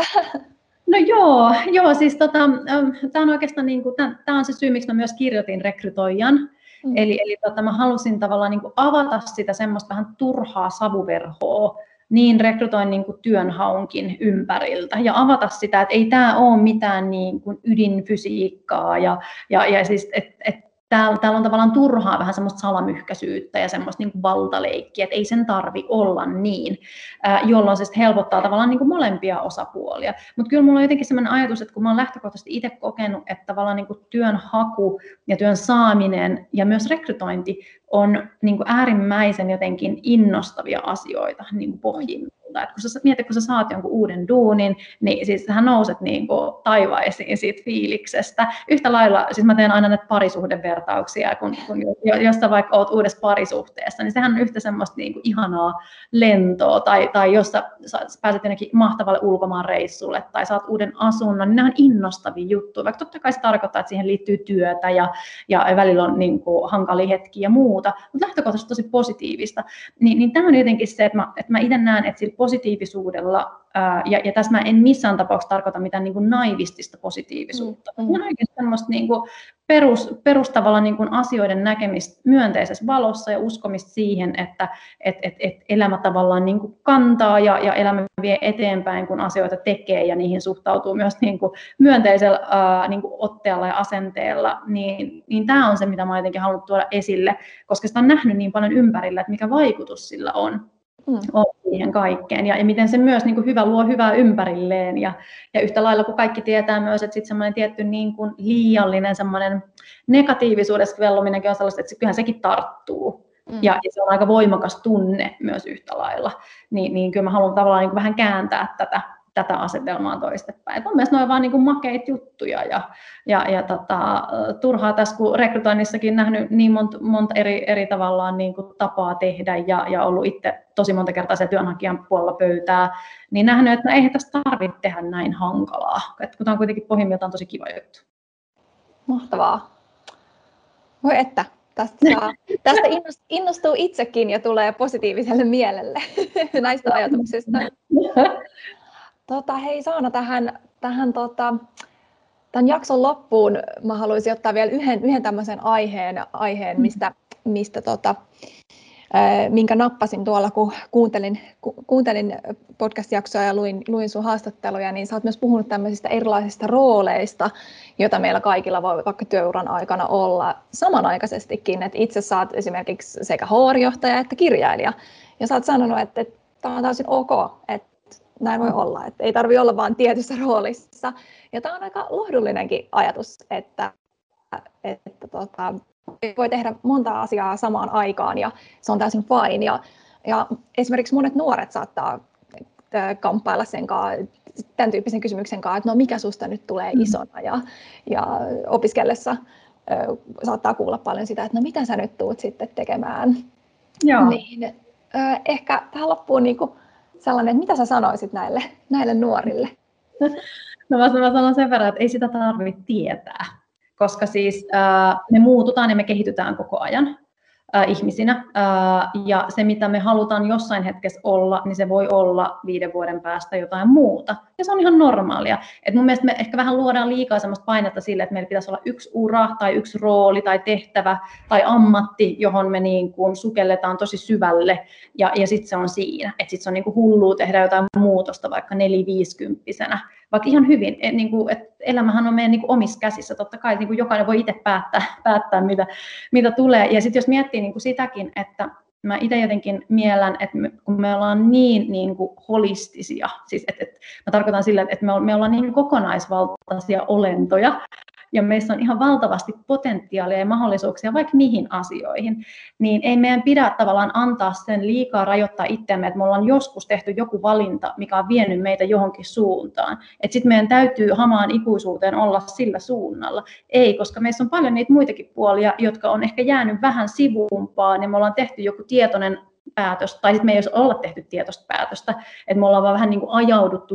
Speaker 2: No joo, joo siis tota, tämä on oikeastaan niin kuin, tämä on se syy, miksi mä myös kirjoitin rekrytoijan. Mm. Eli, eli tota, mä halusin tavallaan niin kuin avata sitä semmoista vähän turhaa savuverhoa niin rekrytoinnin kuin työnhaunkin ympäriltä ja avata sitä, että ei tämä ole mitään niin kuin ydinfysiikkaa ja, ja, ja siis, että et, Täällä, täällä on tavallaan turhaa vähän semmoista salamyhkäisyyttä ja semmoista niin kuin valtaleikkiä, että ei sen tarvi olla niin, jolloin se helpottaa tavallaan niin kuin molempia osapuolia. Mutta kyllä mulla on jotenkin semmoinen ajatus, että kun mä oon lähtökohtaisesti itse kokenut, että tavallaan niin kuin työn haku ja työn saaminen ja myös rekrytointi on niin kuin äärimmäisen jotenkin innostavia asioita niin kuin pohjimmiltaan. Et kun sä mietit, kun sä saat jonkun uuden duunin, niin siis sähän nouset niin kuin taivaisiin siitä fiiliksestä. Yhtä lailla, siis mä teen aina näitä parisuhdevertauksia, kun, kun jos sä vaikka oot uudessa parisuhteessa, niin sehän on yhtä semmoista niin kuin ihanaa lentoa, tai, tai jos sä, sä pääset jonnekin mahtavalle ulkomaanreissulle, tai saat uuden asunnon, niin nämä on innostavia juttuja, vaikka totta kai se tarkoittaa, että siihen liittyy työtä, ja, ja välillä on niin kuin hankalia hetkiä ja muuta, mutta lähtökohtaisesti tosi positiivista, niin, niin tämä on jotenkin se, että mä, että mä itse näen, että sillä positiivisuudella, ää, ja, ja tässä mä en missään tapauksessa tarkoita mitään niin kuin naivistista positiivisuutta. Mm, mm. Mä oikein semmoista niin kuin perus, perustavalla niin kuin asioiden näkemistä myönteisessä valossa ja uskomista siihen, että et, et, et elämä tavallaan niin kuin kantaa ja, ja elämä vie eteenpäin, kun asioita tekee ja niihin suhtautuu myös niin kuin myönteisellä ää, niin kuin otteella ja asenteella, niin, niin tämä on se, mitä mä jotenkin halunnut tuoda esille, koska sitä on nähnyt niin paljon ympärillä, että mikä vaikutus sillä on. Mm. on siihen kaikkeen ja, ja miten se myös niin kuin hyvä luo hyvää ympärilleen ja, ja yhtä lailla kun kaikki tietää myös, että sitten semmoinen tietty niin kuin liiallinen semmoinen negatiivisuudessa vellominenkin on sellaista, että se, kyllähän sekin tarttuu mm. ja, ja se on aika voimakas tunne myös yhtä lailla, niin, niin kyllä mä haluan tavallaan niin kuin vähän kääntää tätä tätä asetelmaa toistepäin. Mun mielestä ne on vaan niin kuin makeita juttuja ja, ja, ja tota, turhaa tässä, kun rekrytoinnissakin nähnyt niin monta, monta eri, eri tavallaan niin kuin tapaa tehdä ja, ja ollut itse tosi monta kertaa se työnhakijan puolella pöytää, niin nähnyt, että no eihän tässä tarvitse tehdä näin hankalaa, että kun tämä on kuitenkin pohjimmiltaan tosi kiva juttu.
Speaker 1: Mahtavaa. Voi että, tästä, saa, tästä innostuu itsekin ja tulee positiiviselle mielelle näistä ajatuksista. Tota, hei Saana, tähän, tähän tota, tämän jakson loppuun mä haluaisin ottaa vielä yhden, yhden tämmöisen aiheen, aiheen mistä, mistä tota, ää, minkä nappasin tuolla, kun kuuntelin, ku, kuuntelin podcast-jaksoa ja luin, luin sun haastatteluja, niin sä oot myös puhunut tämmöisistä erilaisista rooleista, joita meillä kaikilla voi vaikka työuran aikana olla samanaikaisestikin, että itse sä oot esimerkiksi sekä H R-johtaja että kirjailija, ja sä oot sanonut, että, että tämä on täysin ok, että näin voi olla, että ei tarvitse olla vain tietyssä roolissa. Ja tämä on aika lohdullinenkin ajatus, että, että tota, voi tehdä monta asiaa samaan aikaan ja se on täysin fine. Ja, ja esimerkiksi monet nuoret saattaa kamppailla sen kanssa, tämän tyyppisen kysymyksen kanssa, että no mikä susta nyt tulee isona. Ja, ja opiskellessa ö, saattaa kuulla paljon sitä, että no mitä sä nyt tuut sitten tekemään. Joo. Niin, ö, ehkä tähän loppuun niin kuin sellainen, että mitä sä sanoisit näille, näille nuorille?
Speaker 2: No mä sanon sen verran, että ei sitä tarvitse tietää, koska siis äh, me muututaan ja me kehitytään koko ajan äh, ihmisinä. Äh, ja se, mitä me halutaan jossain hetkessä olla, niin se voi olla viiden vuoden päästä jotain muuta. Ja se on ihan normaalia. Et mun mielestä me ehkä vähän luodaan liikaa sellaista painetta sille, että meillä pitäisi olla yksi ura tai yksi rooli tai tehtävä tai ammatti, johon me niin kuin sukelletaan tosi syvälle. Ja, ja sitten se on siinä. Että sitten se on niin kuin hullua tehdä jotain muutosta vaikka neliviisikymppisenä. Vaikka ihan hyvin, et, niin kuin, et elämähän on meidän niin kuin omissa käsissä, totta kai niin kuin jokainen voi itse päättää, päättää mitä, mitä tulee. Ja sitten jos miettii niin kuin sitäkin, että mä itse jotenkin miellän, että me, kun me ollaan niin, niin kuin holistisia, siis et, et, mä tarkoitan sillä, että me, me ollaan niin kokonaisvaltaisia olentoja, ja meissä on ihan valtavasti potentiaalia ja mahdollisuuksia vaikka mihin asioihin, niin ei meidän pidä tavallaan antaa sen liikaa rajoittaa itseämme, että me ollaan joskus tehty joku valinta, mikä on vienyt meitä johonkin suuntaan. Että sitten meidän täytyy hamaan ikuisuuteen olla sillä suunnalla. Ei, koska meissä on paljon niitä muitakin puolia, jotka on ehkä jäänyt vähän sivuumpaan, niin me ollaan tehty joku tietoinen päätös, tai sitten me ei olisi olla tehty tietoista päätöstä, että me ollaan vaan vähän niin kuin ajauduttu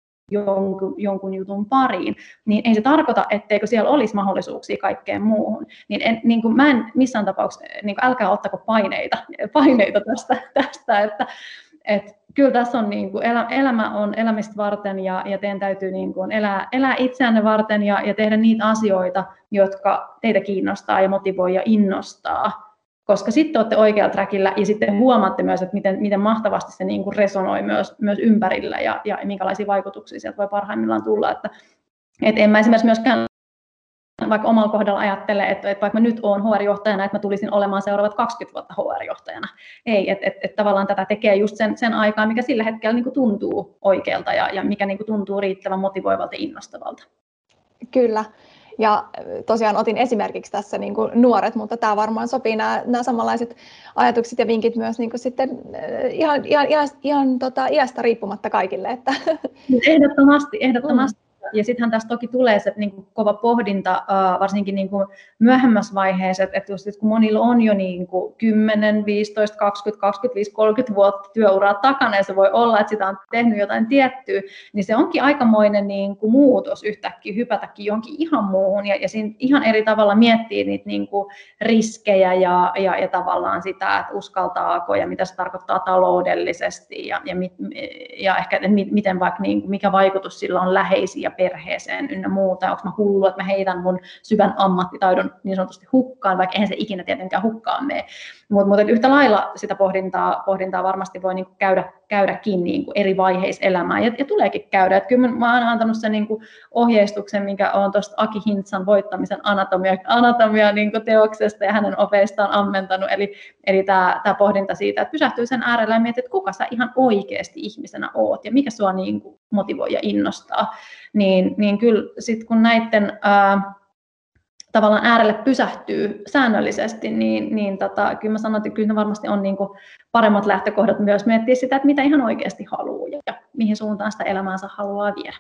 Speaker 2: Jonkun, jonkun jutun pariin, niin ei se tarkoita, etteikö siellä olisi mahdollisuuksia kaikkeen muuhun. Niin en, niin kuin mä en missään tapauksessa, niin kuin älkää ottako paineita, paineita tästä, tästä että, että kyllä tässä on, niin kuin, elämä on elämistä varten ja, ja teidän täytyy niin kuin elää, elää itseänne varten ja, ja tehdä niitä asioita, jotka teitä kiinnostaa ja motivoi ja innostaa. Koska sitten olette oikealla trackillä ja sitten huomaatte myös, että miten, miten mahtavasti se niin kuin resonoi myös, myös ympärillä ja, ja minkälaisia vaikutuksia sieltä voi parhaimmillaan tulla. Että, et en mä esimerkiksi myöskään vaikka omalla kohdalla ajattele, että, että vaikka mä nyt olen H R-johtajana, että mä tulisin olemaan seuraavat kaksikymmentä vuotta H R-johtajana. Ei, että et, et tavallaan tätä tekee just sen, sen aikaa, mikä sillä hetkellä niin kuin tuntuu oikealta ja, ja mikä niin kuin tuntuu riittävän motivoivalta ja innostavalta.
Speaker 1: Kyllä. Ja tosiaan otin esimerkiksi tässä niin kuin nuoret, mutta tämä varmaan sopii nämä, nämä samanlaiset ajatukset ja vinkit myös niin kuin sitten ihan, ihan, ihan, ihan tota, iästä riippumatta kaikille. Että.
Speaker 2: Ehdottomasti, ehdottomasti. Mm. Ja sittenhän tässä toki tulee se niin kuin kova pohdinta, varsinkin niin kuin myöhemmässä vaiheessa, että, että, just, että kun monilla on jo niin kuin kymmenen, viisitoista, kaksikymmentä, kaksikymmentäviisi, kolmekymmentä vuotta työuraa takana ja se voi olla, että sitä on tehnyt jotain tiettyä, niin se onkin aikamoinen niin kuin muutos yhtäkkiä hypätäkin johonkin ihan muuhun ja, ja siinä ihan eri tavalla miettii niitä niin kuin riskejä ja, ja, ja tavallaan sitä, että uskaltaako ja mitä se tarkoittaa taloudellisesti ja, ja, mit, ja ehkä että miten vaikka, niin, mikä vaikutus sillä on läheisiä perheeseen ynnä muuta, onko mä hullu, että mä heitän mun syvän ammattitaidon niin sanotusti hukkaan, vaikka eihän se ikinä tietenkään hukkaan mene. Mutta mut yhtä lailla sitä pohdintaa, pohdintaa varmasti voi niinku käydä, käydäkin niinku eri vaiheissa elämää, ja, ja tuleekin käydä. Et kyllä mä oon antanut sen niinku ohjeistuksen, minkä on tuosta Aki Hintsan voittamisen anatomia, anatomia niinku teoksesta ja hänen opeistaan ammentanut, eli, eli tämä pohdinta siitä, että pysähtyy sen äärellä ja miettii, että kuka sä ihan oikeasti ihmisenä oot, ja mikä sua niinku motivoi ja innostaa. Niin, niin kyllä sitten kun näiden ää, tavallaan äärelle pysähtyy säännöllisesti, niin, niin tota, kyllä mä sanon, että kyllä ne varmasti on niin kuin paremmat lähtökohdat myös miettiä sitä, että mitä ihan oikeasti haluaa ja mihin suuntaan sitä elämäänsä haluaa viedä.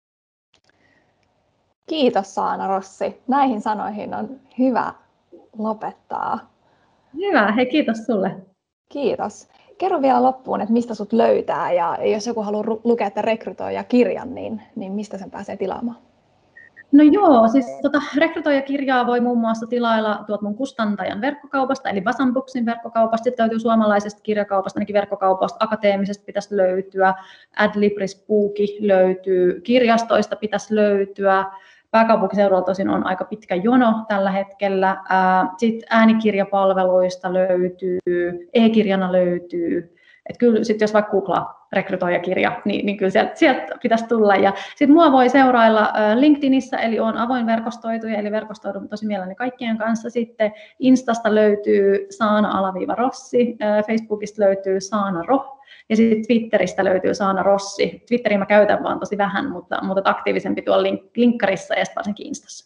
Speaker 1: Kiitos Saana Rossi. Näihin sanoihin on hyvä lopettaa.
Speaker 2: Hyvä, hei kiitos sulle.
Speaker 1: Kiitos. Kerro vielä loppuun, että mistä sut löytää ja jos joku haluaa lukea tämän rekrytoijakirjan, niin, niin mistä sen pääsee tilaamaan?
Speaker 2: No joo, siis tota, rekrytoijakirjaa voi muun muassa tilailla tuot mun kustantajan verkkokaupasta, eli Vasan Booksin verkkokaupasta. Sitten löytyy suomalaisesta kirjakaupasta, ainakin verkkokaupasta, akateemisesta pitäisi löytyä, Adlibris Booki löytyy, kirjastoista pitäisi löytyä. Pääkaupunkiseudulla tosin on aika pitkä jono tällä hetkellä. Sitten äänikirjapalveluista löytyy, e-kirjana löytyy. Et kyllä sit jos vaikka googlaa rekrytoijakirja, niin, niin kyllä sieltä, sieltä pitäisi tulla. Ja sitten mua voi seurailla LinkedInissä, eli on avoin verkostoituja, eli verkostoidun tosi mielelläni kaikkien kanssa. Sitten Instasta löytyy Saana-Rossi, Facebookista löytyy Saana Roh, ja sitten Twitteristä löytyy Saana Rossi. Twitteriä mä käytän vaan tosi vähän, mutta, mutta aktiivisempi tuolla link, linkkarissa ja sitten varsinkin Instassa.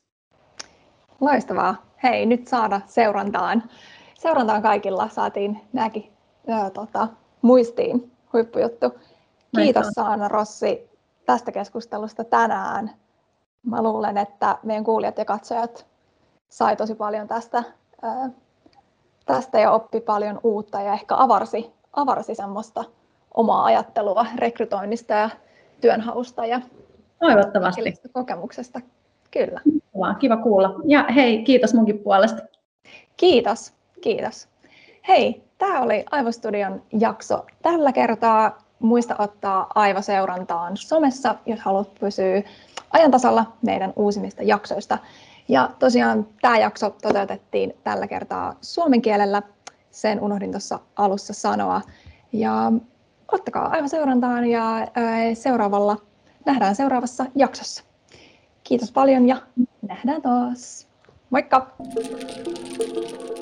Speaker 1: Loistavaa. Hei, nyt saada seurantaan. Seurantaan kaikilla saatiin nämäkin ö, tota, muistiin. Huippujuttu. Kiitos Saana Rossi tästä keskustelusta tänään. Mä luulen, että meidän kuulijat ja katsojat sai tosi paljon tästä, ää, tästä ja oppi paljon uutta ja ehkä avarsi, avarsi semmoista omaa ajattelua rekrytoinnista ja työnhausta ja
Speaker 2: toivottavasti
Speaker 1: kokemuksesta. Kyllä.
Speaker 2: Kiva kuulla. Ja hei, kiitos munkin puolesta.
Speaker 1: Kiitos, kiitos. Hei, tämä oli Aivostudion jakso tällä kertaa. Muista ottaa Aivo-seurantaan somessa, jos haluat pysyä ajan tasalla meidän uusimmista jaksoista. Ja tosiaan tämä jakso toteutettiin tällä kertaa suomen kielellä. Sen unohdin tuossa alussa sanoa. Ja ottakaa Aivo-seurantaan ja seuraavalla nähdään seuraavassa jaksossa. Kiitos paljon ja nähdään taas. Moikka!